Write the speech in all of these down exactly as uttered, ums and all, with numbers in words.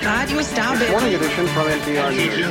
Radio Star Morning edition from N P R News.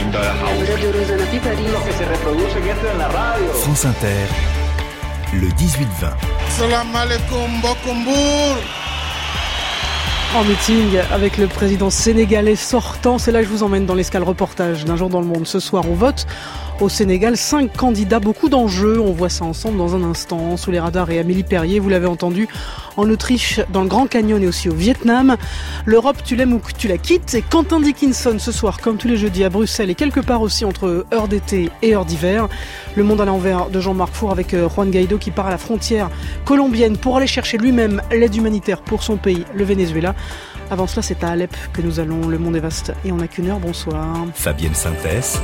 France Inter, le dix-huit vingt. Salam alaikum, Bokumbour. En meeting avec le président sénégalais sortant, c'est là que je vous emmène dans l'escale reportage d'un jour dans le monde. Ce soir, on vote au Sénégal, cinq candidats, beaucoup d'enjeux. On voit ça ensemble dans un instant. Sous les radars et Amélie Perrier, vous l'avez entendu, en Autriche, dans le Grand Canyon et aussi au Vietnam. L'Europe, tu l'aimes ou tu la quittes. Et Quentin Dickinson ce soir, comme tous les jeudis à Bruxelles et quelque part aussi entre heure d'été et heure d'hiver. Le monde à l'envers de Jean-Marc Four avec Juan Guaido qui part à la frontière colombienne pour aller chercher lui-même l'aide humanitaire pour son pays, le Venezuela. Avant cela, c'est à Alep que nous allons. Le monde est vaste et on n'a qu'une heure. Bonsoir. Fabienne Synthèse.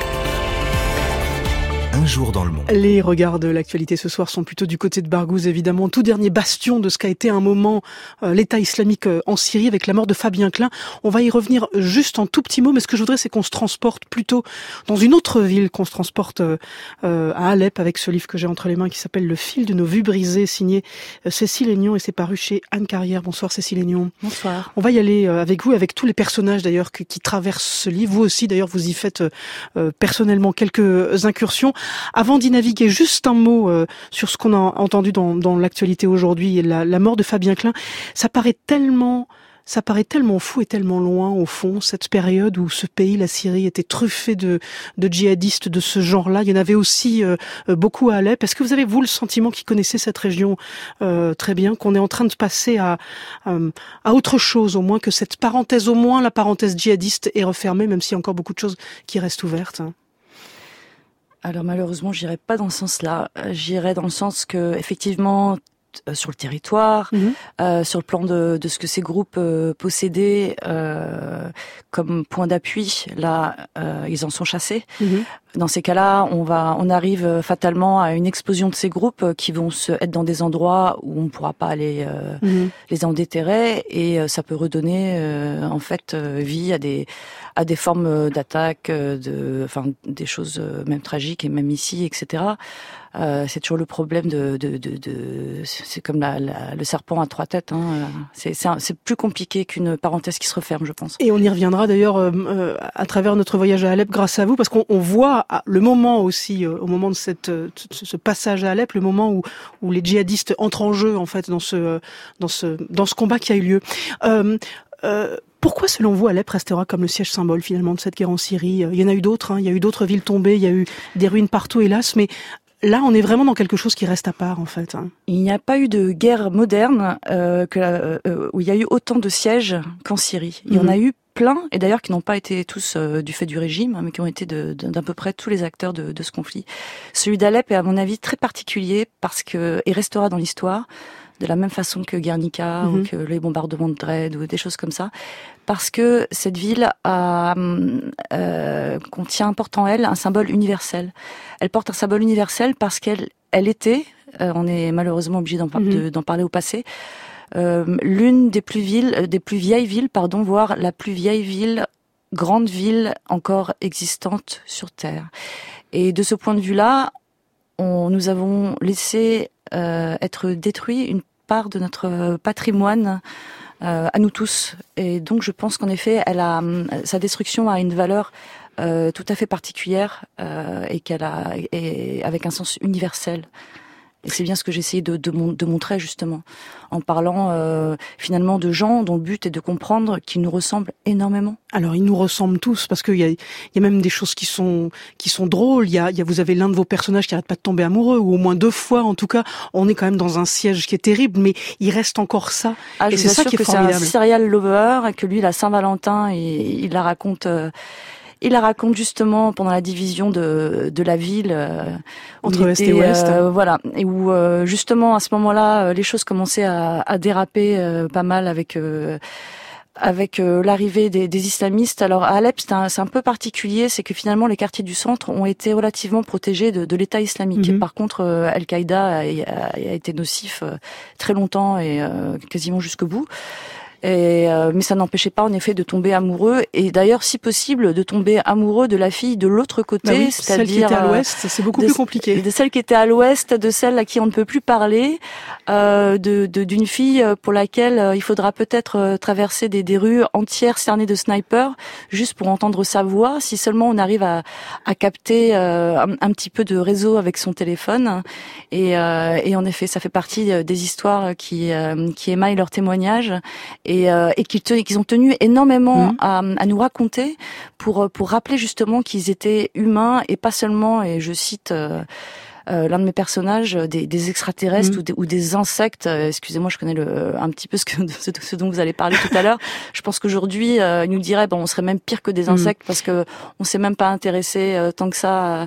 Un jour dans le monde. Les regards de l'actualité ce soir sont plutôt du côté de Barghouz, évidemment. Tout dernier bastion de ce qu'a été un moment euh, l'État islamique euh, en Syrie avec la mort de Fabien Klein. On va y revenir juste en tout petit mot, mais ce que je voudrais, c'est qu'on se transporte plutôt dans une autre ville, qu'on se transporte euh, euh, à Alep avec ce livre que j'ai entre les mains qui s'appelle Le fil de nos vues brisées, signé euh, Cécile Aignan et c'est paru chez Anne Carrière. Bonsoir Cécile Aignan. Bonsoir. On va y aller euh, avec vous, avec tous les personnages d'ailleurs qui, qui traversent ce livre. Vous aussi d'ailleurs, vous y faites euh, personnellement quelques incursions. Avant d'y naviguer, juste un mot euh, sur ce qu'on a entendu dans, dans l'actualité aujourd'hui, la, la mort de Fabien Klein. Ça paraît tellement, ça paraît tellement fou et tellement loin au fond, cette période où ce pays, la Syrie, était truffé de, de djihadistes de ce genre-là. Il y en avait aussi euh, beaucoup à Alep. Est-ce que vous avez, vous, le sentiment qui connaissez cette région euh, très bien, qu'on est en train de passer à, à, à autre chose, au moins que cette parenthèse, au moins la parenthèse djihadiste est refermée, même s'il y a encore beaucoup de choses qui restent ouvertes? Alors malheureusement, j'irai pas dans ce sens-là. J'irai dans le sens que, effectivement, euh, sur le territoire, mmh. euh, sur le plan de, de ce que ces groupes euh, possédaient euh, comme point d'appui, là, euh, ils en sont chassés. Mmh. Dans ces cas-là, on va, on arrive fatalement à une explosion de ces groupes qui vont se être dans des endroits où on ne pourra pas aller euh, mmh. les en déterrer, et ça peut redonner euh, en fait vie à des à des formes d'attaques, de, enfin des choses même tragiques et même ici, et cetera. Euh, c'est toujours le problème de, de, de, de c'est comme la, la, le serpent à trois têtes. Hein. C'est, c'est, un, c'est plus compliqué qu'une parenthèse qui se referme, je pense. Et on y reviendra d'ailleurs euh, à travers notre voyage à Alep, grâce à vous, parce qu'on on voit le moment aussi, euh, au moment de cette, euh, ce passage à Alep, le moment où, où les djihadistes entrent en jeu en fait dans ce, dans ce, dans ce combat qui a eu lieu. Euh, euh, Pourquoi, selon vous, Alep restera comme le siège symbole finalement de cette guerre en Syrie? Il y en a eu d'autres, hein. Il y a eu d'autres villes tombées, il y a eu des ruines partout, hélas, mais là, on est vraiment dans quelque chose qui reste à part, en fait. Il n'y a pas eu de guerre moderne euh, que la, euh, où il y a eu autant de sièges qu'en Syrie. Il y mmh. en a eu plein, et d'ailleurs qui n'ont pas été tous euh, du fait du régime, mais qui ont été de, de, d'à peu près tous les acteurs de, de ce conflit. Celui d'Alep est, à mon avis, très particulier parce que et restera dans l'histoire de la même façon que Guernica mmh. ou que les bombardements de Dresde ou des choses comme ça, parce que cette ville a, euh, contient, porte en elle un symbole universel. Elle porte un symbole universel parce qu'elle elle était, euh, on est malheureusement obligé d'en, par- mmh. de, d'en parler au passé, euh, l'une des plus villes, des plus vieilles villes, pardon, voire la plus vieille ville, grande ville encore existante sur Terre. Et de ce point de vue-là, on, nous avons laissé euh, être détruit une part de notre patrimoine euh, à nous tous. Et donc je pense qu'en effet, elle a, sa destruction a une valeur euh, tout à fait particulière euh, et qu'elle a, et avec un sens universel. Et c'est bien ce que j'ai essayé de, de, de montrer justement, en parlant euh, finalement de gens dont le but est de comprendre qu'ils nous ressemblent énormément. Alors ils nous ressemblent tous, parce qu'il y a, il y a même des choses qui sont qui sont drôles. Il y a, il y a vous avez l'un de vos personnages qui arrête pas de tomber amoureux, ou au moins deux fois en tout cas. On est quand même dans un siège qui est terrible, mais il reste encore ça. Ah, et je c'est ça qui est que formidable. C'est un serial lover, et que lui, la Saint-Valentin, il, il la raconte. Euh, Il la raconte justement pendant la division de de la ville euh, entre Est et Ouest, euh, voilà, et où euh, justement à ce moment-là, les choses commençaient à, à déraper euh, pas mal avec euh, avec euh, l'arrivée des, des islamistes. Alors à Alep, c'est un, c'est un peu particulier, c'est que finalement les quartiers du centre ont été relativement protégés de, de l'État islamique. Mm-hmm. Par contre, euh, Al-Qaïda a, a, a été nocif euh, très longtemps et euh, quasiment jusqu'au bout. Et, euh, mais ça n'empêchait pas en effet de tomber amoureux et d'ailleurs si possible de tomber amoureux de la fille de l'autre côté, bah oui, c'est-à-dire celle qui était à l'ouest, c'est beaucoup de, plus compliqué. De celle qui était à l'ouest, de celle à qui on ne peut plus parler, euh, de, de d'une fille pour laquelle euh, il faudra peut-être euh, traverser des, des rues entières cernées de snipers juste pour entendre sa voix, si seulement on arrive à, à capter euh, un, un petit peu de réseau avec son téléphone. Et, euh, et en effet, ça fait partie des histoires qui, euh, qui émaillent leurs témoignages. Et, euh, et qu'ils, te, qu'ils ont tenu énormément mmh. à, à nous raconter pour pour rappeler justement qu'ils étaient humains et pas seulement, et je cite euh, euh, l'un de mes personnages, des, des extraterrestres mmh. ou, des, ou des insectes. Euh, excusez-moi, je connais le, un petit peu ce, que, ce, ce dont vous allez parler tout à l'heure. Je pense qu'aujourd'hui, euh, ils nous diraient, bon, on serait même pire que des insectes mmh. parce que on s'est même pas intéressé euh, tant que ça. Euh,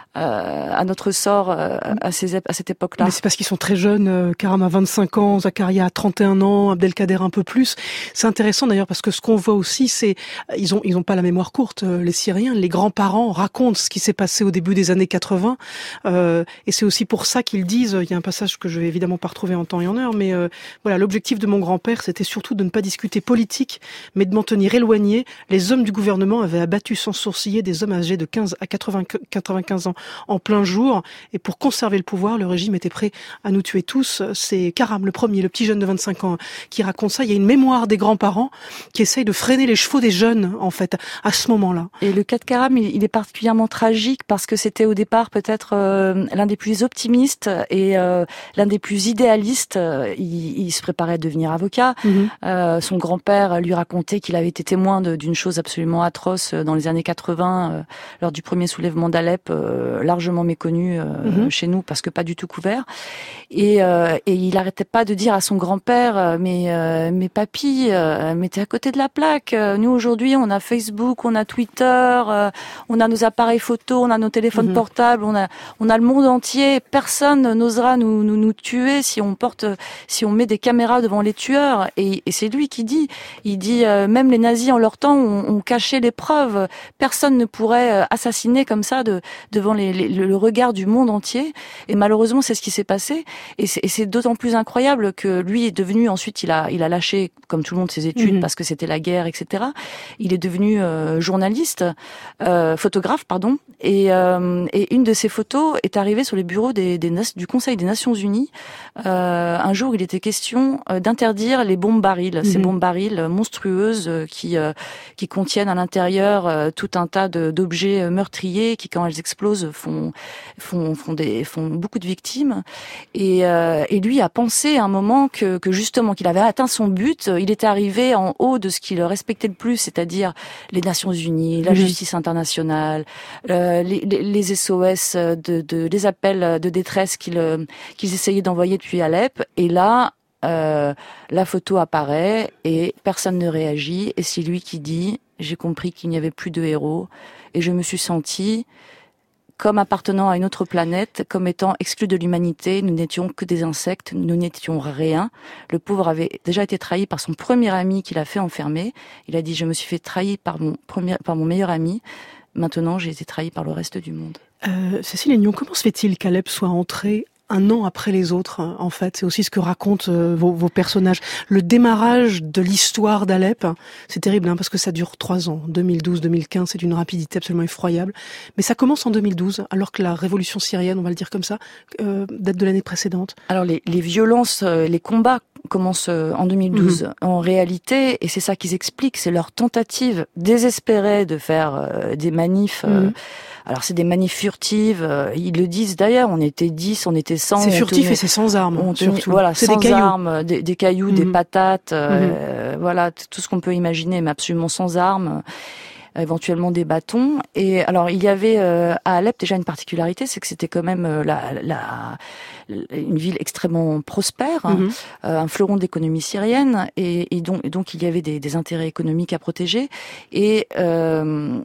Euh, à notre sort euh, à, ces, à cette époque-là. Mais c'est parce qu'ils sont très jeunes. Euh, Karam a vingt-cinq ans, Zakaria a trente et un ans, Abdelkader un peu plus. C'est intéressant d'ailleurs parce que ce qu'on voit aussi, c'est ils ont ils ont pas la mémoire courte. Euh, les Syriens, les grands-parents racontent ce qui s'est passé au début des années quatre-vingts. Euh, et c'est aussi pour ça qu'ils disent. Il y a un passage que je vais évidemment pas retrouver en temps et en heure, mais euh, voilà, l'objectif de mon grand-père, c'était surtout de ne pas discuter politique, mais de m'en tenir éloigné. Les hommes du gouvernement avaient abattu sans sourciller des hommes âgés de quinze à quatre-vingt-quinze ans en plein jour, et pour conserver le pouvoir, le régime était prêt à nous tuer tous. C'est Karam, le premier, le petit jeune de vingt-cinq ans, qui raconte ça. Il y a une mémoire des grands-parents qui essayent de freiner les chevaux des jeunes, en fait, à ce moment-là. Et le cas de Karam, il est particulièrement tragique parce que c'était au départ peut-être euh, l'un des plus optimistes et euh, l'un des plus idéalistes. Il, il se préparait à devenir avocat. Mm-hmm. Euh, son grand-père lui racontait qu'il avait été témoin de, d'une chose absolument atroce dans les années quatre-vingts, euh, lors du premier soulèvement d'Alep, euh, largement méconnu euh, mmh. chez nous parce que pas du tout couvert. Et, euh, et il arrêtait pas de dire à son grand-père, mais euh, mais papy, euh, mais t'es à côté de la plaque. Nous aujourd'hui, on a Facebook, on a Twitter, euh, on a nos appareils photo, on a nos téléphones mmh. portables, on a on a le monde entier. Personne n'osera nous nous nous tuer si on porte, si on met des caméras devant les tueurs. Et, et c'est lui qui dit, il dit euh, même les nazis en leur temps ont, ont caché les preuves. Personne ne pourrait assassiner comme ça de devant les, les, le regard du monde entier. Et malheureusement, c'est ce qui s'est passé. Et c'est, et c'est d'autant plus incroyable que lui est devenu, ensuite, il a, il a lâché, comme tout le monde, ses études mmh. parce que c'était la guerre, et cetera. Il est devenu euh, journaliste, euh, photographe, pardon. Et, euh, et une de ses photos est arrivée sur les bureaux des, des, du Conseil des Nations Unies. Euh, un jour, il était question d'interdire les bombes barils, mmh. ces bombes barils monstrueuses qui, euh, qui contiennent à l'intérieur euh, tout un tas de, d'objets meurtriers qui, quand elles explosent, font font font des font beaucoup de victimes. Et euh, et lui a pensé à un moment que que justement qu'il avait atteint son but. Il était arrivé en haut de ce qu'il respectait le plus, c'est-à-dire les Nations Unies, la mmh. justice internationale, euh, les, les les S O S de de les appels de détresse qu'ils qu'ils essayaient d'envoyer depuis Alep. Et là, euh, la photo apparaît et personne ne réagit. Et c'est lui qui dit: j'ai compris qu'il n'y avait plus de héros et je me suis senti comme appartenant à une autre planète, comme étant exclu de l'humanité. Nous n'étions que des insectes, nous n'étions rien. Le pauvre avait déjà été trahi par son premier ami qui l'a fait enfermer. Il a dit: je me suis fait trahir par mon premier, par mon meilleur ami. Maintenant, j'ai été trahi par le reste du monde. Euh, Cécile Aignon, comment se fait-il qu'Alep soit entré un an après les autres, en fait? C'est aussi ce que racontent euh, vos, vos personnages. Le démarrage de l'histoire d'Alep, c'est terrible, hein, parce que ça dure trois ans. deux mille douze deux mille quinze, c'est d'une rapidité absolument effroyable. Mais ça commence en deux mille douze, alors que la révolution syrienne, on va le dire comme ça, euh, date de l'année précédente. Alors les, les violences, les combats commencent en deux mille douze. Mmh. En réalité, et c'est ça qu'ils expliquent, c'est leur tentative désespérée de faire euh, des manifs. Euh, mmh. Alors c'est des manifs furtives, euh, ils le disent d'ailleurs, on était dix, on était cent. C'est furtif tenait, et c'est sans armes, on tenait, surtout. Voilà, c'est sans des armes, des, des cailloux, mmh. des patates, euh, mmh. voilà, tout ce qu'on peut imaginer, mais absolument sans armes. Éventuellement des bâtons. Et alors il y avait euh, à Alep déjà une particularité, c'est que c'était quand même euh, la, la, une ville extrêmement prospère, hein, mm-hmm. euh, un fleuron d'économie syrienne, et, et, donc, et donc il y avait des, des intérêts économiques à protéger et euh,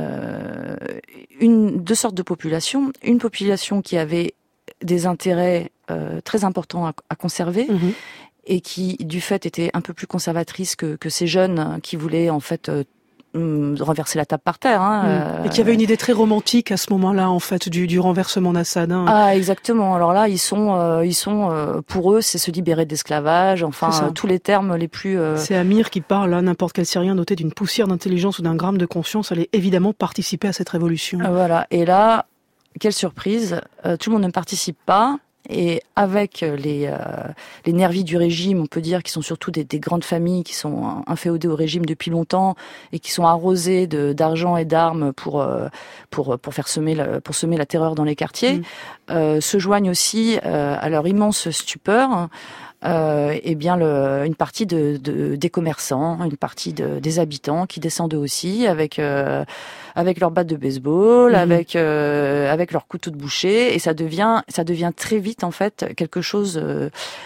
euh, une deux sortes de populations, une population qui avait des intérêts euh, très importants à, à conserver. Mm-hmm. Et qui, du fait, était un peu plus conservatrice que, que ces jeunes qui voulaient en fait euh, hum, renverser la table par terre. Hein, mmh. euh, Et qu'il y avait une idée très romantique à ce moment-là, en fait, du, du renversement d'Assad. Hein. Ah, exactement. Alors là, ils sont, euh, ils sont, euh, pour eux, c'est se libérer de l'esclavage. Enfin, euh, tous les termes les plus. Euh... C'est Amir qui parle. Là, n'importe quel Syrien doté d'une poussière d'intelligence ou d'un gramme de conscience allait évidemment participer à cette révolution. Voilà. Et là, quelle surprise, euh, tout le monde ne participe pas. Et avec les, euh, les nervis du régime, on peut dire, qui sont surtout des, des grandes familles qui sont inféodées au régime depuis longtemps et qui sont arrosées de, d'argent et d'armes pour, euh, pour, pour faire semer la, pour semer la terreur dans les quartiers, mmh. euh, se joignent aussi euh, à leur immense stupeur. Euh, et bien le, une partie de, de, des commerçants, une partie de, des habitants qui descendent aussi avec euh, avec leurs battes de baseball, mmh. avec euh, avec leurs couteaux de boucher, et ça devient ça devient très vite en fait quelque chose euh,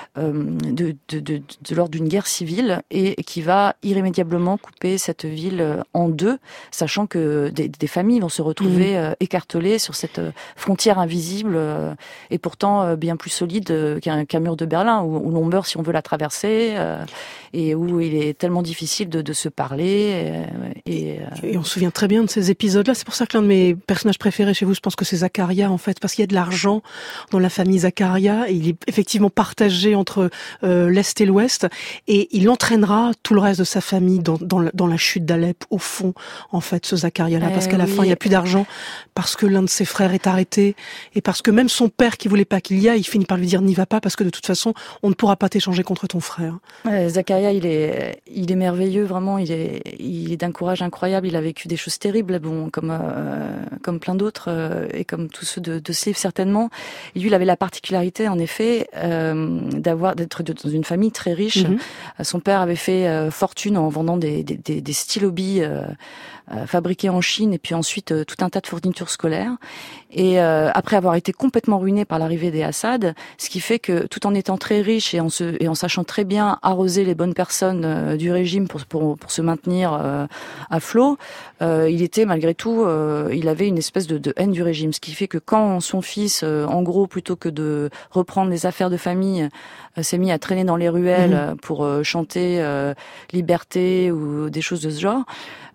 de, de, de, de l'ordre d'une guerre civile et qui va irrémédiablement couper cette ville en deux, sachant que des, des familles vont se retrouver mmh. euh, écartelées sur cette frontière invisible euh, et pourtant euh, bien plus solide qu'un, qu'un mur de Berlin où, où l'on meurt si on veut la traverser euh, et où il est tellement difficile de, de se parler. Et, et, euh... et on se souvient très bien de ces épisodes-là. C'est pour ça que l'un de mes personnages préférés chez vous, je pense que c'est Zakaria en fait, parce qu'il y a de l'argent dans la famille Zakaria et il est effectivement partagé entre euh, l'Est et l'Ouest et il entraînera tout le reste de sa famille dans, dans, la, dans la chute d'Alep au fond en fait ce Zakaria-là, parce qu'à la oui. fin il n'y a plus d'argent, parce que l'un de ses frères est arrêté et parce que même son père qui voulait pas qu'il y aille, il finit par lui dire n'y va pas parce que de toute façon on ne pourra pas t'échanger contre ton frère. Ouais, Zakaria, il est, il est merveilleux, vraiment. Il est, il est d'un courage incroyable. Il a vécu des choses terribles, bon, comme, euh, comme plein d'autres, euh, et comme tous ceux de, de ce livre certainement. Et lui, il avait la particularité, en effet, euh, d'avoir, d'être dans une famille très riche. Mm-hmm. Son père avait fait euh, fortune en vendant des, des, des, des stylos billes euh, euh, fabriqués en Chine, et puis ensuite euh, tout un tas de fournitures scolaires. Et euh, après avoir été complètement ruiné par l'arrivée des Assad, ce qui fait que tout en étant très riche et en se et en sachant très bien arroser les bonnes personnes euh, du régime pour pour pour se maintenir euh, à flot, euh, il était malgré tout, euh, il avait une espèce de, de haine du régime, ce qui fait que quand son fils, euh, en gros, plutôt que de reprendre les affaires de famille, euh, s'est mis à traîner dans les ruelles mmh. pour euh, chanter euh, liberté ou des choses de ce genre.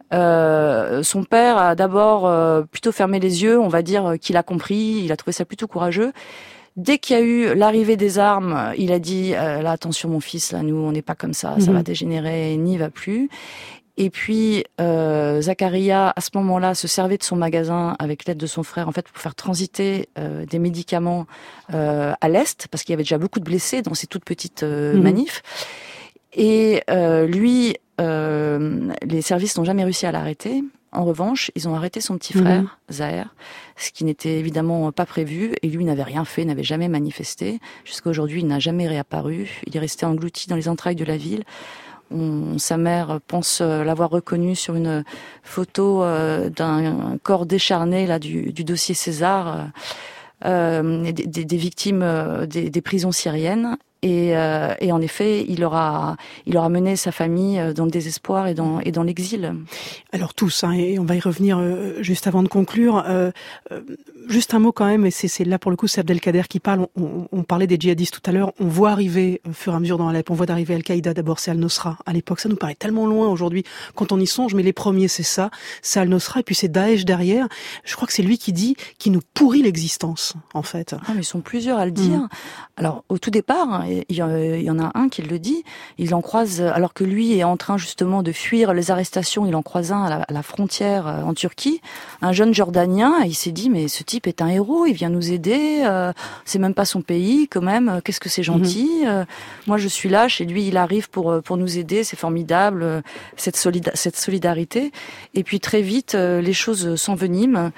Euh, son père a d'abord euh, plutôt fermé les yeux, on va dire qu'il a compris, il a trouvé ça plutôt courageux. Dès qu'il y a eu l'arrivée des armes, il a dit euh, là attention mon fils, là nous on n'est pas comme ça, mmh. ça va dégénérer, n'y va plus. Et puis euh, Zakaria à ce moment-là se servait de son magasin avec l'aide de son frère en fait pour faire transiter euh, des médicaments euh, à l'est parce qu'il y avait déjà beaucoup de blessés dans ces toutes petites euh, mmh. manifs. Et euh, lui Euh, les services n'ont jamais réussi à l'arrêter. En revanche, ils ont arrêté son petit frère, mmh. Zaher, ce qui n'était évidemment pas prévu. Et lui n'avait rien fait, n'avait jamais manifesté. Jusqu'à aujourd'hui, il n'a jamais réapparu. Il est resté englouti dans les entrailles de la ville. On, sa mère pense l'avoir reconnu sur une photo euh, d'un corps décharné là du, du dossier César, euh, des, des, des victimes euh, des, des prisons syriennes. Et, euh, et en effet, il aura, il aura mené sa famille dans le désespoir et dans, et dans l'exil. Alors tous, hein, et on va y revenir euh, juste avant de conclure. Euh, euh, juste un mot quand même, et c'est, c'est là pour le coup, c'est Abdelkader qui parle. On, on, on parlait des djihadistes tout à l'heure. On voit arriver, au fur et à mesure dans Alep, on voit d'arriver Al-Qaïda. D'abord, c'est Al-Nosra. À l'époque, ça nous paraît tellement loin aujourd'hui quand on y songe. Mais les premiers, c'est ça, c'est Al-Nosra, et puis c'est Daesh derrière. Je crois que c'est lui qui dit, qui nous pourrit l'existence, en fait. Ah, mais ils sont plusieurs à le dire. Mmh. Alors, au tout départ. Il y en a un qui le dit, il en croise, alors que lui est en train justement de fuir les arrestations, il en croise un à la, à la frontière en Turquie, un jeune Jordanien, et il s'est dit mais ce type est un héros, il vient nous aider, euh, c'est même pas son pays quand même, qu'est-ce que c'est gentil, mmh. euh, moi je suis là, chez lui il arrive pour pour nous aider, c'est formidable, cette, solida- cette solidarité, et puis très vite les choses s'enveniment.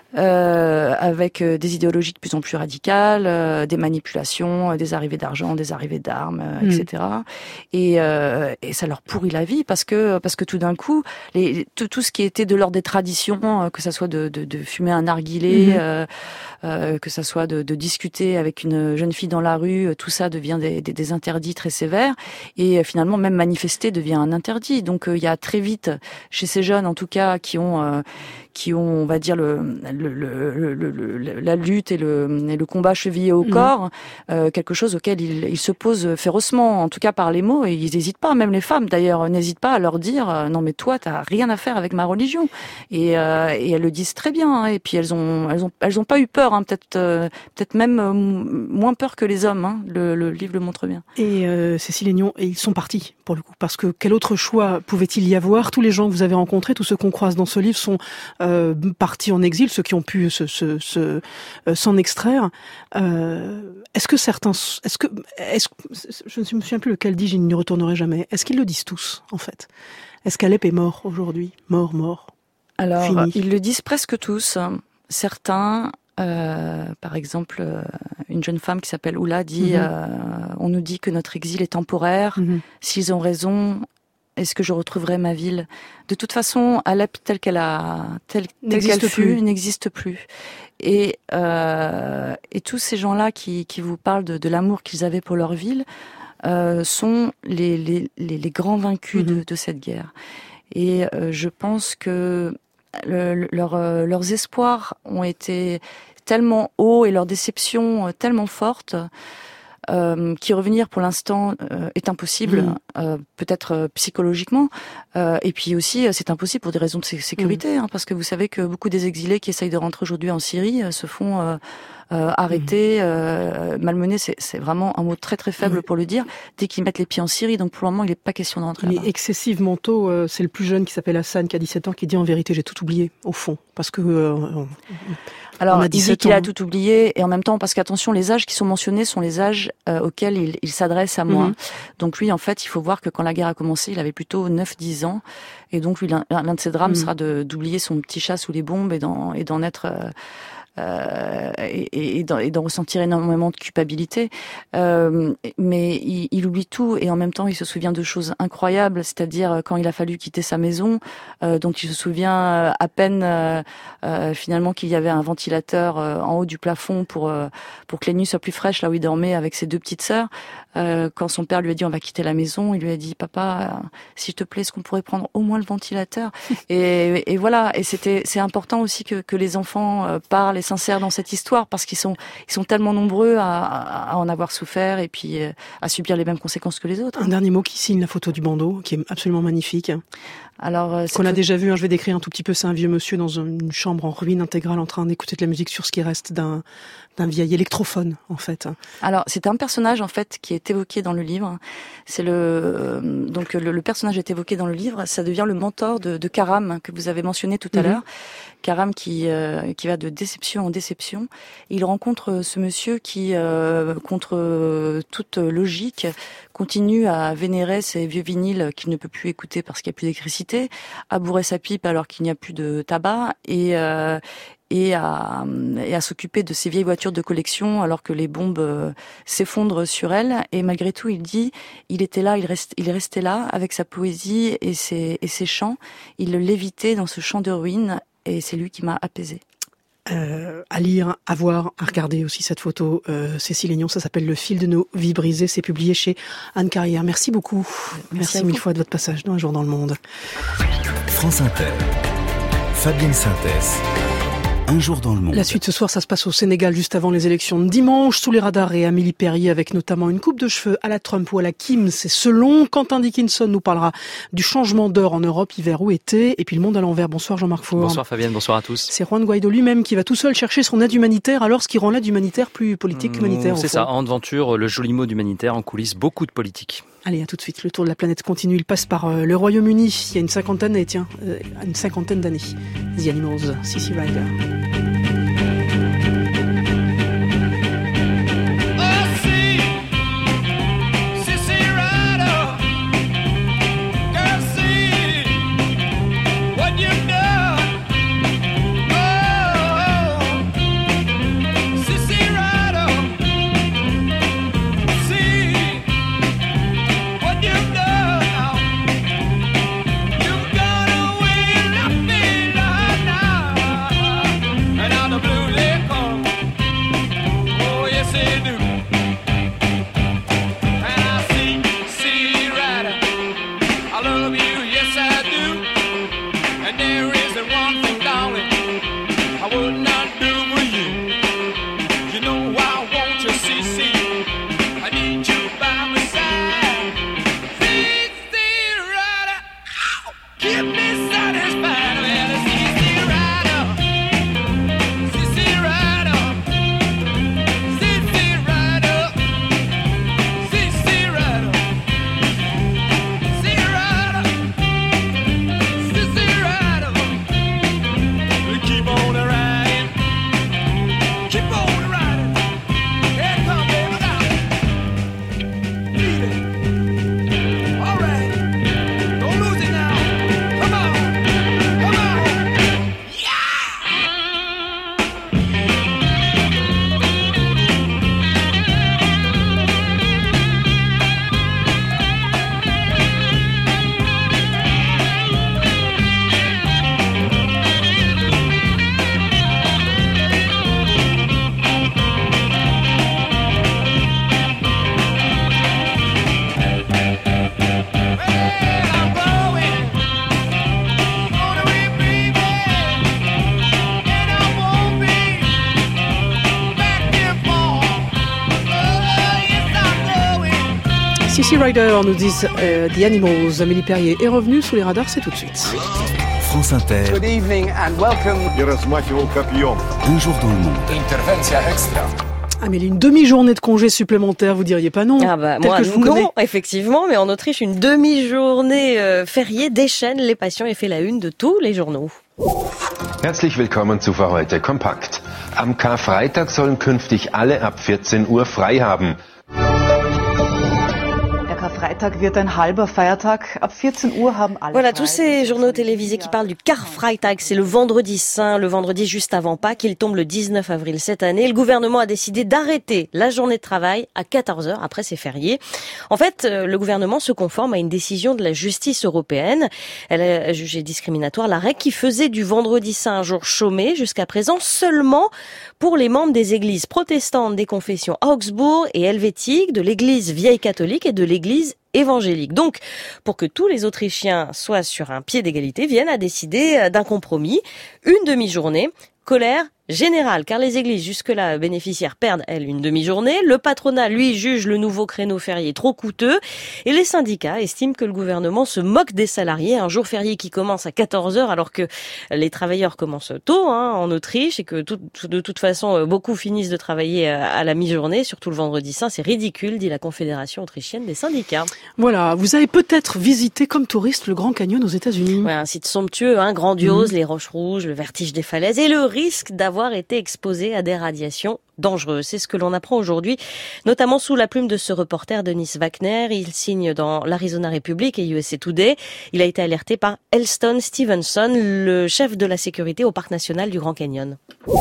Euh, avec des idéologies de plus en plus radicales, euh, des manipulations, des arrivées d'argent, des arrivées d'armes, euh, mmh. et cetera. Et, euh, et ça leur pourrit la vie parce que parce que tout d'un coup, les, tout, tout ce qui était de l'ordre des traditions, que ça soit de, de, de fumer un narguilé, mmh. euh, euh, que ça soit de, de discuter avec une jeune fille dans la rue, tout ça devient des, des, des interdits très sévères. Et finalement, même manifester devient un interdit. Donc il y a très vite, chez ces jeunes en tout cas, qui ont euh, qui ont, on va dire, le, le, le, le, le, la lutte et le, et le combat chevillé au mmh. corps, euh, quelque chose auquel ils, ils se posent férocement, en tout cas par les mots, et ils n'hésitent pas, même les femmes d'ailleurs, n'hésitent pas à leur dire euh, non mais toi t'as rien à faire avec ma religion, et, euh, et elles le disent très bien, hein, et puis elles ont elles ont elles ont pas eu peur, hein, peut-être euh, peut-être même euh, moins peur que les hommes, hein, le, le livre le montre bien. Et euh, Cécile Aignan, et ils sont partis pour le coup, parce que quel autre choix pouvait-il y avoir? Tous les gens que vous avez rencontrés, tous ceux qu'on croise dans ce livre sont euh, partis en exil, ceux qui ont pu se, se, se, euh, s'en extraire. Euh, est-ce que certains, est-ce que, est-ce, je ne me souviens plus lequel dit, je n'y retournerai jamais. Est-ce qu'ils le disent tous, en fait? Est-ce qu'Alep est mort aujourd'hui? Mort, mort. Alors, Fini. Ils le disent presque tous. Certains, euh, par exemple, euh, une jeune femme qui s'appelle Oula dit, mm-hmm. euh, on nous dit que notre exil est temporaire. Mm-hmm. S'ils ont raison, est-ce que je retrouverai ma ville? De toute façon, Alep telle qu'elle a, telle, telle qu'elle fut, n'existe plus. Et, euh, et tous ces gens-là qui, qui vous parlent de, de l'amour qu'ils avaient pour leur ville euh, sont les, les, les, les grands vaincus mmh. de, de cette guerre. Et euh, je pense que le, leur, euh, leurs espoirs ont été tellement hauts et leurs déceptions euh, tellement fortes Euh, qui revenir pour l'instant euh, est impossible, mmh. euh, peut-être euh, psychologiquement, euh, et puis aussi c'est impossible pour des raisons de sécurité, mmh. hein, parce que vous savez que beaucoup des exilés qui essayent de rentrer aujourd'hui en Syrie euh, se font euh, euh, arrêter, mmh. euh, malmenés, c'est, c'est vraiment un mot très très faible mmh. pour le dire, dès qu'ils mettent les pieds en Syrie, donc pour le moment il n'est pas question de rentrer là-bas. Il est excessivement tôt, euh, c'est le plus jeune qui s'appelle Hassan, qui a dix-sept ans, qui dit en vérité j'ai tout oublié, au fond, parce que... Euh, on... Alors, il dit qu'il a tout oublié, et en même temps, parce qu'attention, les âges qui sont mentionnés sont les âges euh, auxquels il, il s'adresse à moi. Mmh. Donc lui, en fait, il faut voir que quand la guerre a commencé, il avait plutôt neuf dix ans, et donc lui, l'un, l'un de ses drames mmh. sera de, d'oublier son petit chat sous les bombes et d'en, et d'en être... Euh, Euh, et, et, d'en, et d'en ressentir énormément de culpabilité, euh, mais il, il oublie tout, et en même temps il se souvient de choses incroyables, c'est-à-dire quand il a fallu quitter sa maison, euh, donc il se souvient à peine euh, euh, finalement qu'il y avait un ventilateur euh, en haut du plafond pour euh, pour que les nuits soient plus fraîches là où il dormait avec ses deux petites sœurs. Euh, quand son père lui a dit on va quitter la maison, il lui a dit papa, euh, s'il te plaît, est-ce qu'on pourrait prendre au moins le ventilateur? et, et voilà, et c'était c'est important aussi que, que les enfants euh, parlent et s'insèrent dans cette histoire, parce qu'ils sont ils sont tellement nombreux à, à en avoir souffert et puis euh, à subir les mêmes conséquences que les autres. Un dernier mot qui signe la photo du bandeau, qui est absolument magnifique. Alors, euh, qu'on a déjà vu, hein, je vais décrire un tout petit peu, c'est un vieux monsieur dans une chambre en ruine intégrale en train d'écouter de la musique sur ce qui reste d'un, d'un vieil électrophone, en fait. Alors, c'est un personnage, en fait, qui est évoqué dans le livre. C'est le, euh, donc, le, le personnage est évoqué dans le livre, ça devient le mentor de, de Karam, que vous avez mentionné tout à mm-hmm. l'heure. Karam qui, euh, qui va de déception en déception. Il rencontre ce monsieur qui, euh, contre toute logique, continue à vénérer ces vieux vinyles qu'il ne peut plus écouter parce qu'il n'y a plus d'électricité, à bourrer sa pipe alors qu'il n'y a plus de tabac, et, euh, et, à, et à s'occuper de ces vieilles voitures de collection alors que les bombes euh, s'effondrent sur elles. Et malgré tout, il dit, il était là, il, reste, il est resté là avec sa poésie et ses, et ses chants. Il lévitait dans ce champ de ruines, et c'est lui qui m'a apaisée. Euh, à lire, à voir, à regarder aussi cette photo, euh, Cécile Aignan, ça s'appelle Le fil de nos vies brisées, c'est publié chez Anne Carrière. Merci beaucoup. Merci, Merci mille fois de votre passage dans Un jour dans le monde. France Inter, Fabienne Synthèse. Un jour dans le monde. La suite ce soir, ça se passe au Sénégal juste avant les élections de dimanche. Sous les radars et Amélie Perrier avec notamment une coupe de cheveux à la Trump ou à la Kim, c'est selon. Quentin Dickinson nous parlera du changement d'heure en Europe, hiver ou été. Et puis le monde à l'envers. Bonsoir Jean-Marc Faure. Bonsoir Fabienne, bonsoir à tous. C'est Juan Guaido lui-même qui va tout seul chercher son aide humanitaire. Alors ce qui rend l'aide humanitaire plus politique qu'humanitaire. Mmh, c'est ça, en devanture, le joli mot d'humanitaire, en coulisses, beaucoup de politique. Allez, à tout de suite. Le tour de la planète continue. Il passe par euh, le Royaume-Uni. Il y a une cinquantaine, et tiens, euh, une cinquantaine d'années. The Animals, Sissy Rider. C C Rider nous disent euh, The Animals. Amélie Perrier est revenue sous les radars, c'est tout de suite. France Inter. Good evening and welcome. Un jour dans le monde. Intervention extra. Amélie, une demi-journée de congé supplémentaire, vous diriez pas non? Ah bah, Tel moi, que je vous non, connais. effectivement, mais en Autriche, une demi-journée euh, fériée déchaîne les passions et fait la une de tous les journaux. Herzlich willkommen zu Für heute Kompakt. Am Karfreitag sollen künftig alle ab vierzehn Uhr frei haben. Karfreitag wird ein halber Feiertag. Ab vierzehn Uhr haben alle. Voilà, tous ces journaux télévisés qui parlent du Karfreitag, c'est le vendredi saint, le vendredi juste avant Pâques, il tombe le dix-neuf avril cette année. Le gouvernement a décidé d'arrêter la journée de travail à quatorze heures, après c'est férié. En fait, le gouvernement se conforme à une décision de la justice européenne. Elle a jugé discriminatoire la règle qui faisait du vendredi saint un jour chômé jusqu'à présent seulement pour les membres des églises protestantes des confessions Augsbourg et helvétiques, de l'église vieille catholique et de l'église évangélique. Donc, pour que tous les Autrichiens soient sur un pied d'égalité, Vienne a décidé d'un compromis, une demi-journée, colère générale, car les églises jusque-là bénéficiaires perdent, elles, une demi-journée. Le patronat, lui, juge le nouveau créneau férié trop coûteux. Et les syndicats estiment que le gouvernement se moque des salariés. Un jour férié qui commence à quatorze heures, alors que les travailleurs commencent tôt hein, en Autriche, et que tout, de toute façon, beaucoup finissent de travailler à la mi-journée, surtout le vendredi saint. C'est ridicule, dit la Confédération autrichienne des syndicats. Voilà, vous avez peut-être visité comme touriste le Grand Canyon aux États-Unis. Ouais, un site somptueux, hein, grandiose, mmh. les roches rouges, le vertige des falaises et le risque d'avoir été exposé à des radiations dangereuses. C'est ce que l'on apprend aujourd'hui, notamment sous la plume de ce reporter Denis Wagner. Il signe dans l'Arizona Republic et U S A Today. Il a été alerté par Elston Stevenson, le chef de la sécurité au parc national du Grand Canyon.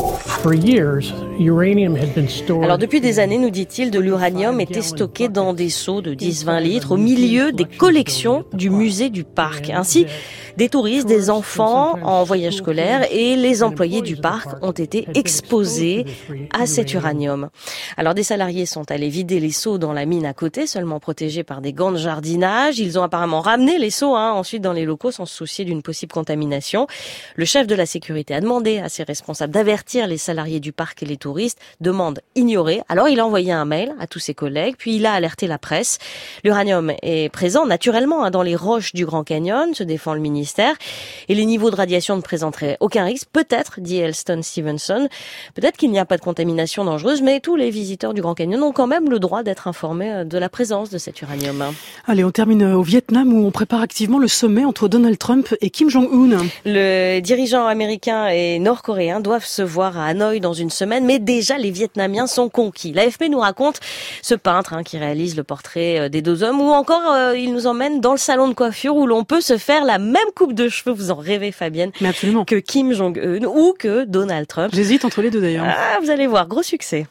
Alors depuis des années, nous dit-il, de l'uranium était stocké dans des seaux de dix à vingt litres au milieu des collections du musée du parc. Ainsi, des touristes, des enfants en voyage scolaire et les employés du parc ont été exposés à cet uranium. Alors des salariés sont allés vider les seaux dans la mine à côté, seulement protégés par des gants de jardinage. Ils ont apparemment ramené les seaux hein, ensuite dans les locaux sans se soucier d'une possible contamination. Le chef de la sécurité a demandé à ses responsables d'avertir les salariés du parc et les touristes, demande ignorée. Alors il a envoyé un mail à tous ses collègues, puis il a alerté la presse. L'uranium est présent naturellement hein, dans les roches du Grand Canyon, se défend le ministère, et les niveaux de radiation ne présenteraient aucun risque. Peut-être, dit Elston Stevenson, peut-être qu'il n'y a pas de contamination dangereuse, mais tous les visiteurs du Grand Canyon ont quand même le droit d'être informés de la présence de cet uranium. Allez, on termine au Vietnam où on prépare activement le sommet entre Donald Trump et Kim Jong-un. Le dirigeant américain et nord-coréen doivent se voir à Hanoï dans une semaine, mais déjà les Vietnamiens sont conquis. L'A F P nous raconte ce peintre hein, qui réalise le portrait des deux hommes, ou encore euh, il nous emmène dans le salon de coiffure où l'on peut se faire la même coupe de cheveux, vous en rêvez Fabienne, mais absolument, que Kim Jong-un ou que Donald Trump. J'hésite entre les deux d'ailleurs. Ah, vous allez voir, gros succès.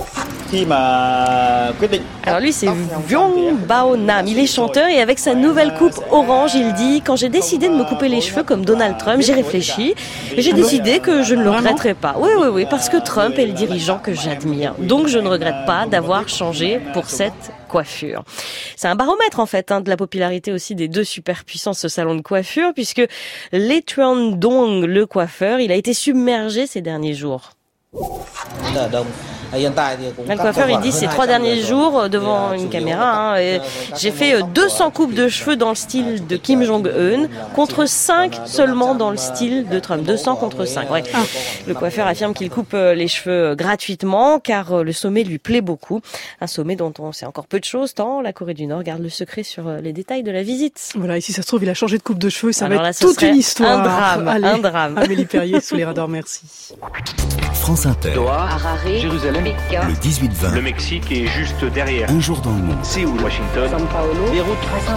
Alors lui c'est Vyong Bao Nam, il est chanteur et avec sa nouvelle coupe orange il dit: quand j'ai décidé de me couper les cheveux comme Donald Trump, j'ai réfléchi et j'ai décidé que je ne le regretterais pas. Oui oui oui, parce que Trump est le dirigeant que j'admire, donc je ne regrette pas d'avoir changé pour cette coiffure. C'est un baromètre en fait hein, de la popularité aussi des deux superpuissances, ce salon de coiffure, puisque Lee Truong Dong, le coiffeur, il a été submergé ces derniers jours. Le coiffeur il dit ces trois derniers jours devant une caméra hein, j'ai fait deux cents coupes de cheveux dans le style de Kim Jong-un contre cinq seulement dans le style de Trump. Deux cents contre cinq. Ouais. Le coiffeur affirme qu'il coupe les cheveux gratuitement car le sommet lui plaît beaucoup. Un sommet dont on sait encore peu de choses tant la Corée du Nord garde le secret sur les détails de la visite. Voilà, et si ça se trouve il a changé de coupe de cheveux, ça Alors va là, être toute une histoire. Un drame, Allez, un drame. Amélie Perrier sous les radars, merci. France Inter. Doha, Jérusalem, Le dix-huit vingt. le Mexique est juste derrière. Un jour dans le monde. Séoul, Washington, Beyrouth.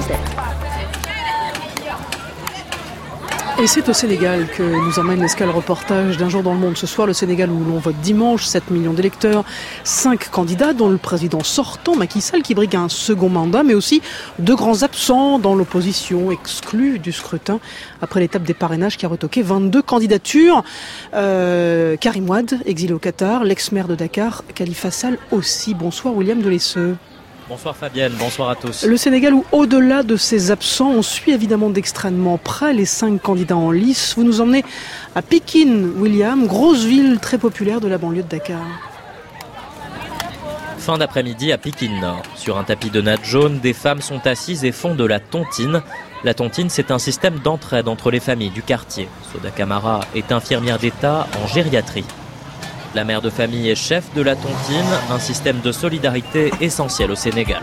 Et c'est au Sénégal que nous emmène l'escale reportage d'un jour dans le monde. Ce soir, le Sénégal où l'on vote dimanche, sept millions d'électeurs, cinq candidats dont le président sortant, Macky Sall, qui brigue un second mandat, mais aussi deux grands absents dans l'opposition, exclus du scrutin après l'étape des parrainages qui a retoqué vingt-deux candidatures. Euh, Karim Wade, exilé au Qatar, l'ex-maire de Dakar, Khalifa Sall aussi. Bonsoir William Delesseux. Bonsoir Fabienne, bonsoir à tous. Le Sénégal où, au-delà de ses absents, on suit évidemment d'extrêmement près les cinq candidats en lice. Vous nous emmenez à Pikine, William, grosse ville très populaire de la banlieue de Dakar. Fin d'après-midi à Pékin Nord. Sur un tapis de natte jaune, des femmes sont assises et font de la tontine. La tontine, c'est un système d'entraide entre les familles du quartier. Soda Camara est infirmière d'État en gériatrie. La mère de famille est chef de la tontine, un système de solidarité essentiel au Sénégal.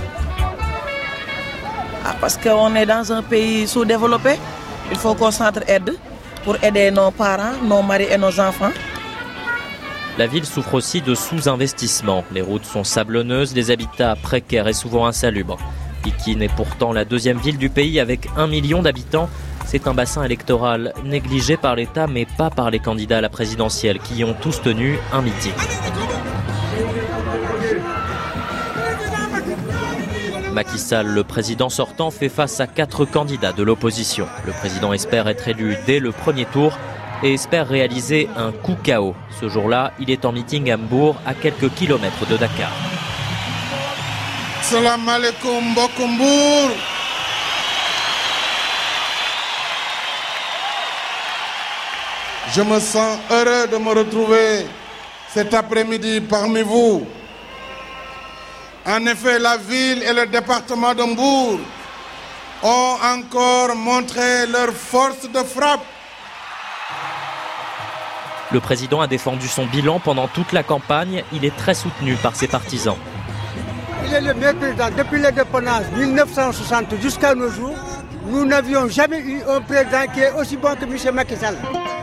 Ah, parce qu'on est dans un pays sous-développé, il faut qu'on s'entraide pour aider nos parents, nos maris et nos enfants. La ville souffre aussi de sous-investissement. Les routes sont sablonneuses, les habitats précaires et souvent insalubres. Pékin est pourtant la deuxième ville du pays avec un million d'habitants. C'est un bassin électoral négligé par l'État, mais pas par les candidats à la présidentielle qui ont tous tenu un meeting. Macky Sall, le président sortant, fait face à quatre candidats de l'opposition. Le président espère être élu dès le premier tour et espère réaliser un coup K O. Ce jour-là, il est en meeting à Mbour, à quelques kilomètres de Dakar. Salam alaikum, Bokumbour. Je me sens heureux de me retrouver cet après-midi parmi vous. En effet, la ville et le département de Mbour ont encore montré leur force de frappe. Le président a défendu son bilan pendant toute la campagne. Il est très soutenu par ses partisans. Il est le meilleur président depuis l'indépendance mille neuf cent soixante jusqu'à nos jours. Nous n'avions jamais eu un président qui est aussi bon que M. Macky Sall.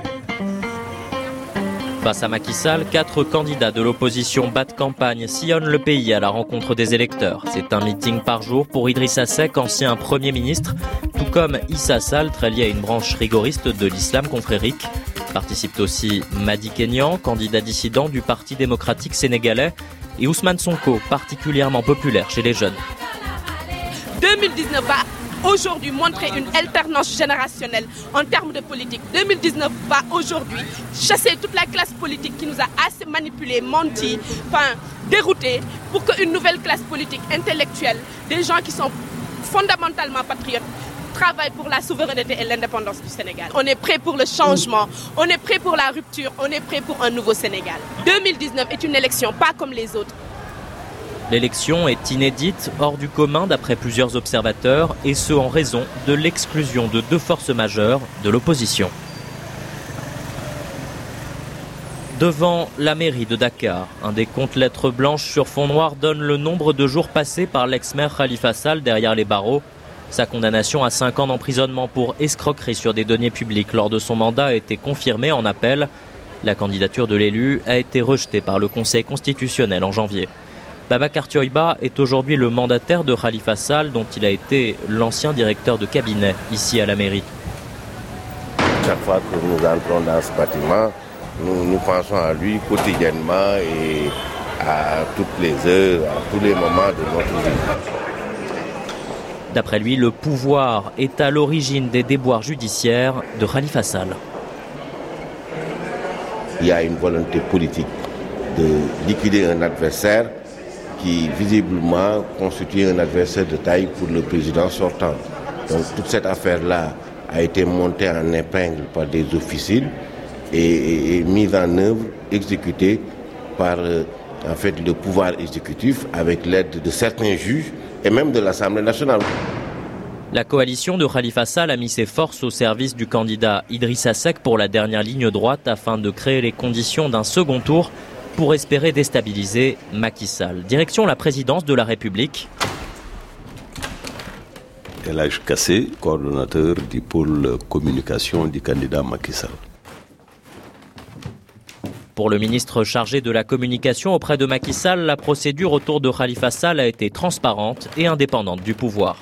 Face à Macky Sall, quatre candidats de l'opposition battent campagne, sillonnent le pays à la rencontre des électeurs. C'est un meeting par jour pour Idrissa Seck, ancien Premier ministre, tout comme Issa Sall, très lié à une branche rigoriste de l'islam confrérique. Participent aussi Madi Kenyan, candidat dissident du Parti démocratique sénégalais, et Ousmane Sonko, particulièrement populaire chez les jeunes. deux mille dix-neuf va aujourd'hui montrer une alternance générationnelle en termes de politique. deux mille dix-neuf va aujourd'hui chasser toute la classe politique qui nous a assez manipulés, menti, enfin déroutés, pour qu'une nouvelle classe politique intellectuelle, des gens qui sont fondamentalement patriotes, travaillent pour la souveraineté et l'indépendance du Sénégal. On est prêt pour le changement, on est prêt pour la rupture, on est prêt pour un nouveau Sénégal. deux mille dix-neuf est une élection pas comme les autres. L'élection est inédite, hors du commun d'après plusieurs observateurs, et ce en raison de l'exclusion de deux forces majeures de l'opposition. Devant la mairie de Dakar, un décompte lettres blanches sur fond noir donne le nombre de jours passés par l'ex-maire Khalifa Sall derrière les barreaux. Sa condamnation à cinq ans d'emprisonnement pour escroquerie sur des deniers publics lors de son mandat a été confirmée en appel. La candidature de l'élu a été rejetée par le Conseil constitutionnel en janvier. Babacar Thioiba est aujourd'hui le mandataire de Khalifa Sall, dont il a été l'ancien directeur de cabinet ici à la mairie. Chaque fois que nous entrons dans ce bâtiment, nous, nous pensons à lui quotidiennement et à toutes les heures, à tous les moments de notre vie. D'après lui, le pouvoir est à l'origine des déboires judiciaires de Khalifa Sall. Il y a une volonté politique de liquider un adversaire qui visiblement constitue un adversaire de taille pour le président sortant. Donc toute cette affaire-là a été montée en épingle par des officiels et, et, et mise en œuvre, exécutée par euh, en fait, le pouvoir exécutif avec l'aide de certains juges et même de l'Assemblée nationale. La coalition de Khalifa Sall a mis ses forces au service du candidat Idrissa Seck pour la dernière ligne droite afin de créer les conditions d'un second tour pour espérer déstabiliser Macky Sall. Direction la présidence de la République. El Hadj Kassé, coordonnateur du pôle communication du candidat Macky Sall. Pour le ministre chargé de la communication auprès de Macky Sall, la procédure autour de Khalifa Sall a été transparente et indépendante du pouvoir.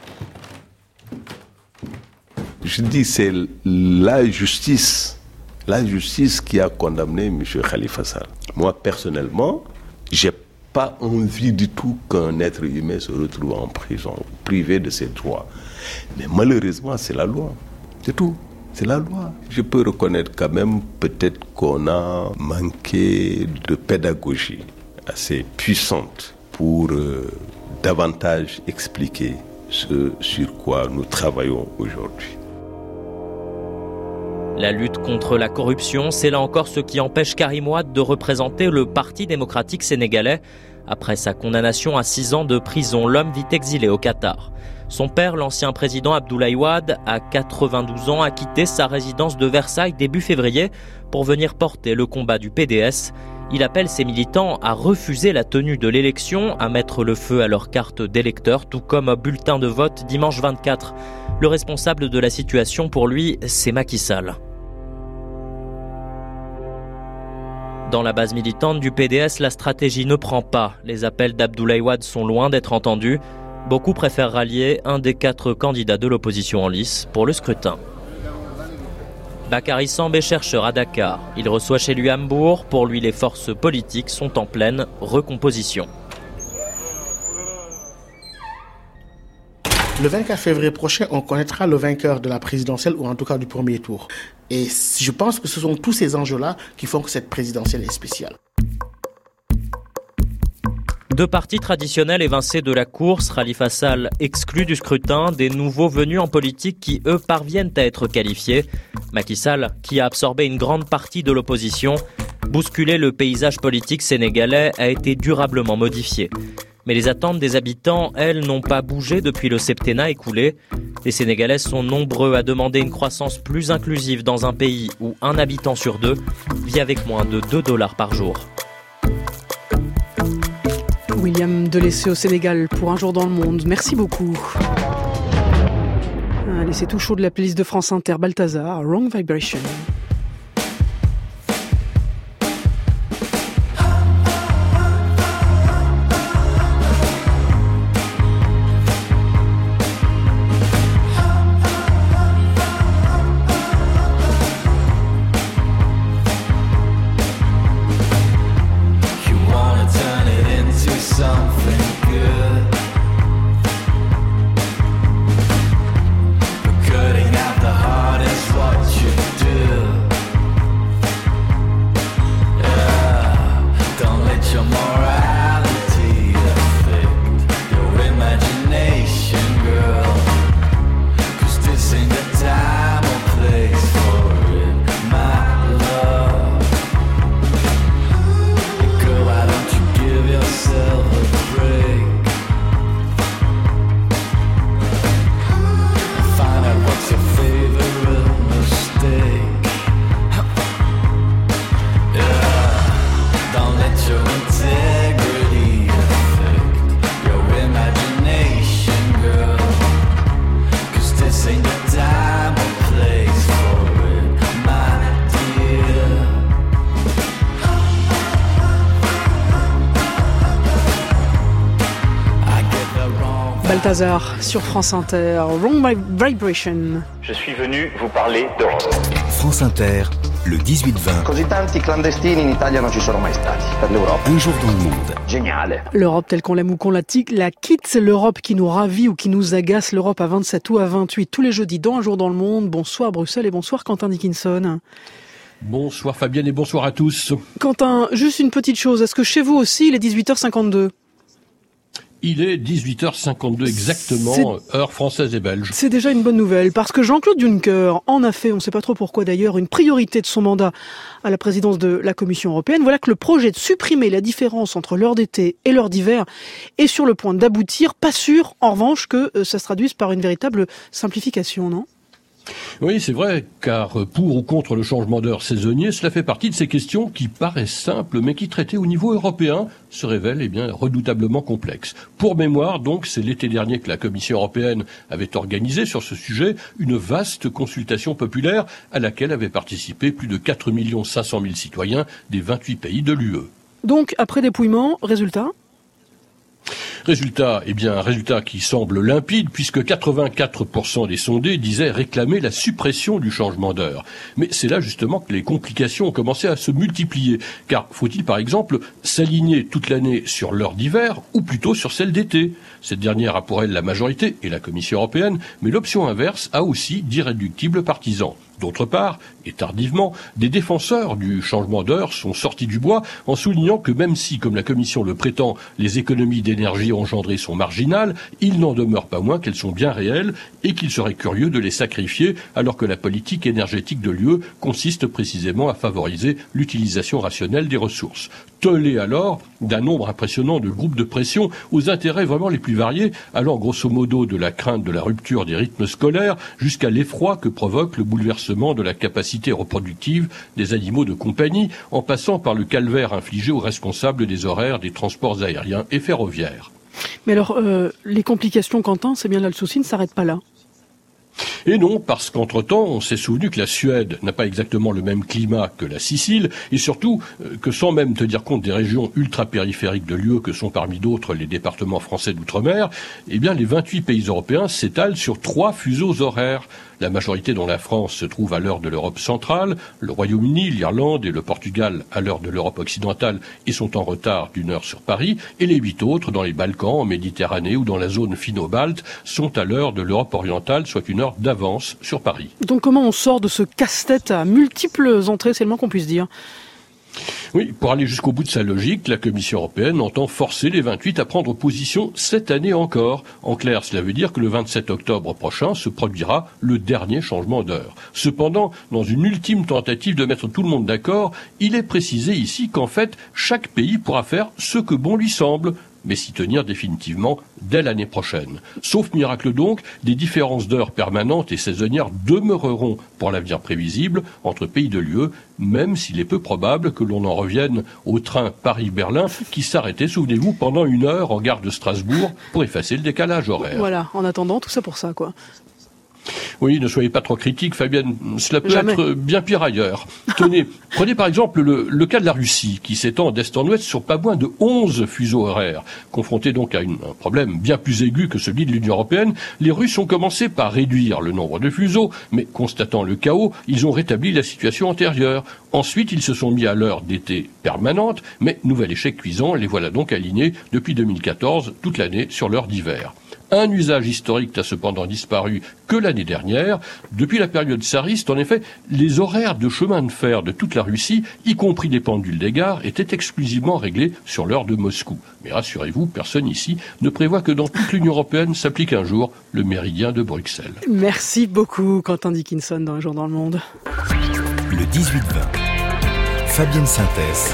Je dis c'est la justice, la justice qui a condamné M. Khalifa Sall. Moi, personnellement, je n'ai pas envie du tout qu'un être humain se retrouve en prison, privé de ses droits. Mais malheureusement, c'est la loi. C'est tout. C'est la loi. Je peux reconnaître quand même peut-être qu'on a manqué de pédagogie assez puissante pour euh, davantage expliquer ce sur quoi nous travaillons aujourd'hui. La lutte contre la corruption, c'est là encore ce qui empêche Karim Wade de représenter le Parti démocratique sénégalais. Après sa condamnation à six ans de prison, l'homme vit exilé au Qatar. Son père, l'ancien président Abdoulaye Wade, à quatre-vingt-douze ans, a quitté sa résidence de Versailles début février pour venir porter le combat du P D S. Il appelle ses militants à refuser la tenue de l'élection, à mettre le feu à leur carte d'électeur, tout comme au bulletin de vote dimanche vingt-quatre. Le responsable de la situation, pour lui, c'est Macky Sall. Dans la base militante du P D S, la stratégie ne prend pas. Les appels d'Abdoulaye Wade sont loin d'être entendus. Beaucoup préfèrent rallier un des quatre candidats de l'opposition en lice pour le scrutin. Bakary Samb est chercheur à Dakar. Il reçoit chez lui Hambourg. Pour lui, les forces politiques sont en pleine recomposition. Le vingt-quatre février prochain, on connaîtra le vainqueur de la présidentielle ou en tout cas du premier tour. Et je pense que ce sont tous ces enjeux-là qui font que cette présidentielle est spéciale. Deux partis traditionnels évincés de la course, Khalifa Sall exclu du scrutin, des nouveaux venus en politique qui, eux, parviennent à être qualifiés. Macky Sall, qui a absorbé une grande partie de l'opposition, bousculer le paysage politique sénégalais a été durablement modifié. Mais les attentes des habitants, elles, n'ont pas bougé depuis le septennat écoulé. Les Sénégalais sont nombreux à demander une croissance plus inclusive dans un pays où un habitant sur deux vit avec moins de deux dollars par jour. William Delessé au Sénégal pour Un jour dans le monde. Merci beaucoup. Allez, c'est tout chaud de la playlist de France Inter. Balthazar, Wrong Vibration. Balthazar sur France Inter, Wrong Vibration. Je suis venu vous parler d'Europe. France Inter, le dix-huit vingt. Così tanti clandestini in Italia non ci sono mai stati. Per l'Europe. Un jour dans le monde. Génial. L'Europe telle qu'on l'aime ou qu'on la, la quitte, l'Europe qui nous ravit ou qui nous agace, l'Europe à vingt-sept ou à vingt-huit, tous les jeudis dans Un jour dans le monde. Bonsoir Bruxelles et bonsoir Quentin Dickinson. Bonsoir Fabienne et bonsoir à tous. Quentin, juste une petite chose, est-ce que chez vous aussi il est dix-huit heures cinquante-deux ? Il est dix-huit heures cinquante-deux exactement, c'est... heure française et belge. C'est déjà une bonne nouvelle, parce que Jean-Claude Juncker en a fait, on ne sait pas trop pourquoi d'ailleurs, une priorité de son mandat à la présidence de la Commission européenne. Voilà que le projet de supprimer la différence entre l'heure d'été et l'heure d'hiver est sur le point d'aboutir. Pas sûr, en revanche, que ça se traduise par une véritable simplification, non ? Oui, c'est vrai, car pour ou contre le changement d'heure saisonnier, cela fait partie de ces questions qui paraissent simples, mais qui, traitées au niveau européen, se révèlent eh bien, redoutablement complexes. Pour mémoire, donc, c'est l'été dernier que la Commission européenne avait organisé sur ce sujet une vaste consultation populaire à laquelle avaient participé plus de quatre millions cinq cent mille citoyens des vingt-huit pays de l'U E. Donc, après dépouillement, résultat ? Résultat, eh bien, un résultat qui semble limpide puisque quatre-vingt-quatre pour cent des sondés disaient réclamer la suppression du changement d'heure. Mais c'est là justement que les complications ont commencé à se multiplier. Car faut-il par exemple s'aligner toute l'année sur l'heure d'hiver ou plutôt sur celle d'été ? Cette dernière a pour elle la majorité et la Commission européenne, mais l'option inverse a aussi d'irréductibles partisans. D'autre part, et tardivement, des défenseurs du changement d'heure sont sortis du bois en soulignant que même si, comme la Commission le prétend, les économies d'énergie engendrées sont marginales, il n'en demeure pas moins qu'elles sont bien réelles et qu'il serait curieux de les sacrifier alors que la politique énergétique de l'U E consiste précisément à favoriser l'utilisation rationnelle des ressources. Tollé alors d'un nombre impressionnant de groupes de pression aux intérêts vraiment les plus variés, allant grosso modo de la crainte de la rupture des rythmes scolaires jusqu'à l'effroi que provoque le bouleversement de la capacité reproductive des animaux de compagnie, en passant par le calvaire infligé aux responsables des horaires des transports aériens et ferroviaires. Mais alors, euh, les complications, Quentin, c'est bien là le souci, ne s'arrête pas là. Et non, parce qu'entre-temps, on s'est souvenu que la Suède n'a pas exactement le même climat que la Sicile, et surtout que sans même tenir compte des régions ultra-périphériques de l'U E, que sont parmi d'autres les départements français d'outre-mer, eh bien les vingt-huit pays européens s'étalent sur trois fuseaux horaires. La majorité dont la France se trouve à l'heure de l'Europe centrale, le Royaume-Uni, l'Irlande et le Portugal à l'heure de l'Europe occidentale et sont en retard d'une heure sur Paris, et les huit autres dans les Balkans, en Méditerranée ou dans la zone finno-balte sont à l'heure de l'Europe orientale, soit une heure d'avance sur Paris. Donc comment on sort de ce casse-tête à multiples entrées, c'est le moins qu'on puisse dire ? Oui, pour aller jusqu'au bout de sa logique, la Commission européenne entend forcer les vingt-huit à prendre position cette année encore. En clair, cela veut dire que le vingt-sept octobre prochain se produira le dernier changement d'heure. Cependant, dans une ultime tentative de mettre tout le monde d'accord, il est précisé ici qu'en fait, chaque pays pourra faire ce que bon lui semble, mais s'y tenir définitivement dès l'année prochaine. Sauf miracle donc, des différences d'heures permanentes et saisonnières demeureront pour l'avenir prévisible entre pays de l'U E, même s'il est peu probable que l'on en revienne au train Paris-Berlin qui s'arrêtait, souvenez-vous, pendant une heure en gare de Strasbourg pour effacer le décalage horaire. Voilà, en attendant, tout ça pour ça, quoi. Oui, ne soyez pas trop critique, Fabienne. Cela peut Jamais. être bien pire ailleurs. Tenez, prenez par exemple le, le cas de la Russie, qui s'étend d'est en ouest sur pas moins de onze fuseaux horaires. Confrontés donc à une, un problème bien plus aigu que celui de l'Union européenne, les Russes ont commencé par réduire le nombre de fuseaux, mais constatant le chaos, ils ont rétabli la situation antérieure. Ensuite, ils se sont mis à l'heure d'été permanente, mais nouvel échec cuisant, les voilà donc alignés depuis deux mille quatorze, toute l'année sur l'heure d'hiver. Un usage historique n'a cependant disparu que l'année dernière. Depuis la période tsariste, en effet, les horaires de chemin de fer de toute la Russie, y compris les pendules des gares, étaient exclusivement réglés sur l'heure de Moscou. Mais rassurez-vous, personne ici ne prévoit que dans toute l'Union européenne s'applique un jour le méridien de Bruxelles. Merci beaucoup, Quentin Dickinson, dans Un jour dans le monde. Le dix-huit vingt. Fabienne Synthèse.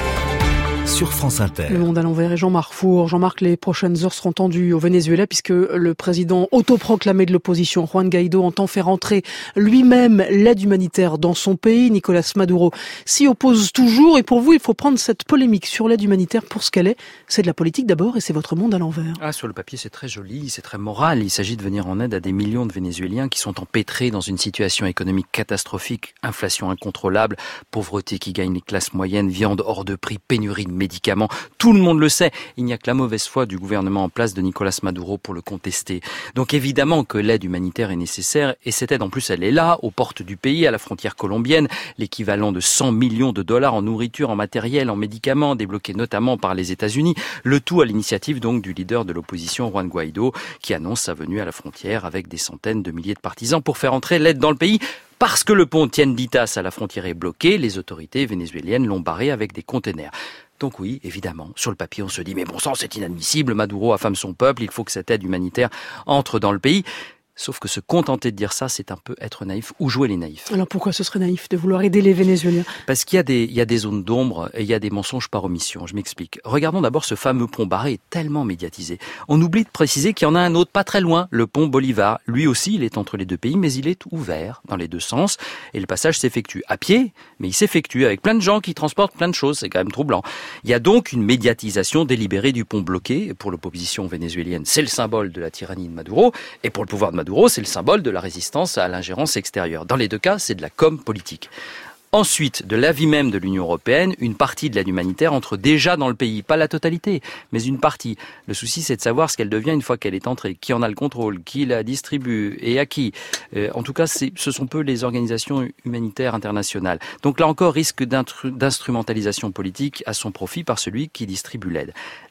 Sur France Inter. Le monde à l'envers et Jean-Marc Four. Jean-Marc, les prochaines heures seront tendues au Venezuela puisque le président autoproclamé de l'opposition, Juan Guaido, entend faire entrer lui-même l'aide humanitaire dans son pays. Nicolas Maduro s'y oppose toujours et pour vous, il faut prendre cette polémique sur l'aide humanitaire pour ce qu'elle est. C'est de la politique d'abord et c'est votre monde à l'envers. Ah, sur le papier, c'est très joli, c'est très moral. Il s'agit de venir en aide à des millions de Vénézuéliens qui sont empêtrés dans une situation économique catastrophique, inflation incontrôlable, pauvreté qui gagne les classes moyennes, viande hors de prix, pénurie de médicaments. Tout le monde le sait. Il n'y a que la mauvaise foi du gouvernement en place de Nicolas Maduro pour le contester. Donc évidemment que l'aide humanitaire est nécessaire et cette aide en plus elle est là, aux portes du pays, à la frontière colombienne, l'équivalent de cent millions de dollars en nourriture, en matériel, en médicaments, débloqués notamment par les États-Unis. Le tout à l'initiative donc du leader de l'opposition, Juan Guaido, qui annonce sa venue à la frontière avec des centaines de milliers de partisans pour faire entrer l'aide dans le pays. Parce que le pont Tienditas à la frontière est bloqué, les autorités vénézuéliennes l'ont barré avec des containers. Donc oui, évidemment, sur le papier, on se dit « mais bon sang, c'est inadmissible, Maduro affame son peuple, il faut que cette aide humanitaire entre dans le pays ». Sauf que se contenter de dire ça, c'est un peu être naïf ou jouer les naïfs. Alors pourquoi ce serait naïf de vouloir aider les Vénézuéliens ? Parce qu'il y a des, il y a des zones d'ombre et il y a des mensonges par omission. Je m'explique. Regardons d'abord ce fameux pont barré est tellement médiatisé. On oublie de préciser qu'il y en a un autre pas très loin, le pont Bolivar. Lui aussi, il est entre les deux pays, mais il est ouvert dans les deux sens et le passage s'effectue à pied, mais il s'effectue avec plein de gens qui transportent plein de choses. C'est quand même troublant. Il y a donc une médiatisation délibérée du pont bloqué. Pour l'opposition vénézuélienne, c'est le symbole de la tyrannie de Maduro et pour le pouvoir de Maduro, c'est le symbole de la résistance à l'ingérence extérieure. Dans les deux cas, c'est de la com politique. Ensuite, de l'avis même de l'Union européenne, une partie de l'aide humanitaire entre déjà dans le pays. Pas la totalité, mais une partie. Le souci, c'est de savoir ce qu'elle devient une fois qu'elle est entrée. Qui en a le contrôle, qui la distribue et à qui. Euh, en tout cas, c'est, ce sont peu les organisations humanitaires internationales. Donc là encore, risque d'instru- d'instrumentalisation politique à son profit par celui qui distribue l'aide.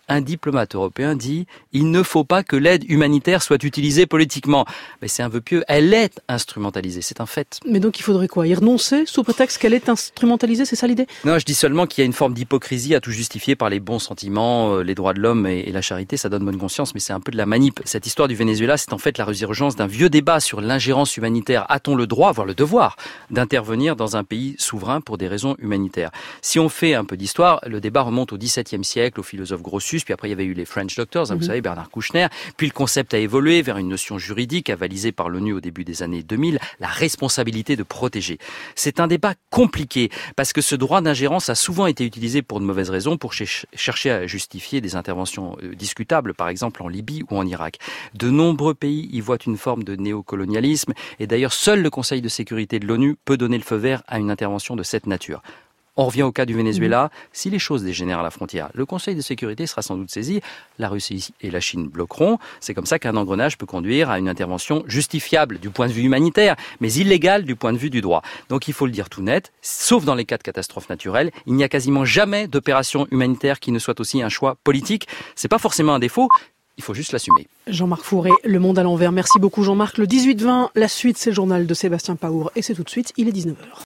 un diplomate européen dit « Il ne faut pas que l'aide humanitaire soit utilisée politiquement ». Mais c'est un vœu pieux, elle est instrumentalisée, c'est un fait. Mais donc il faudrait quoi ? Y renoncer sous prétexte qu'elle est instrumentalisée, c'est ça l'idée ? Non, je dis seulement qu'il y a une forme d'hypocrisie à tout justifier par les bons sentiments, les droits de l'homme et la charité, ça donne bonne conscience, mais c'est un peu de la manip. Cette histoire du Venezuela, c'est en fait la résurgence d'un vieux débat sur l'ingérence humanitaire. A-t-on le droit, voire le devoir, d'intervenir dans un pays souverain pour des raisons humanitaires ? Si on fait un peu d'histoire, le débat remonte au dix-septième siècle, au philosophe Grotius, puis après il y avait eu les French Doctors, hein, mmh. vous savez, Bernard Kouchner, puis le concept a évolué vers une notion juridique avalisée par l'ONU au début des années deux mille, la responsabilité de protéger. C'est un débat compliqué, parce que ce droit d'ingérence a souvent été utilisé pour de mauvaises raisons, pour ch- chercher à justifier des interventions euh, discutables, par exemple en Libye ou en Irak. De nombreux pays y voient une forme de néocolonialisme, et d'ailleurs seul le Conseil de sécurité de l'ONU peut donner le feu vert à une intervention de cette nature. On revient au cas du Venezuela. Mmh. Si les choses dégénèrent à la frontière, le Conseil de sécurité sera sans doute saisi. La Russie et la Chine bloqueront. C'est comme ça qu'un engrenage peut conduire à une intervention justifiable du point de vue humanitaire, mais illégale du point de vue du droit. Donc il faut le dire tout net, sauf dans les cas de catastrophes naturelles, il n'y a quasiment jamais d'opération humanitaire qui ne soit aussi un choix politique. C'est pas forcément un défaut. Il faut juste l'assumer. Jean-Marc Fourré, Le Monde à l'envers. Merci beaucoup Jean-Marc. Le dix-huit vingt, la suite, c'est le journal de Sébastien Paour. Et c'est tout de suite, il est dix-neuf heures.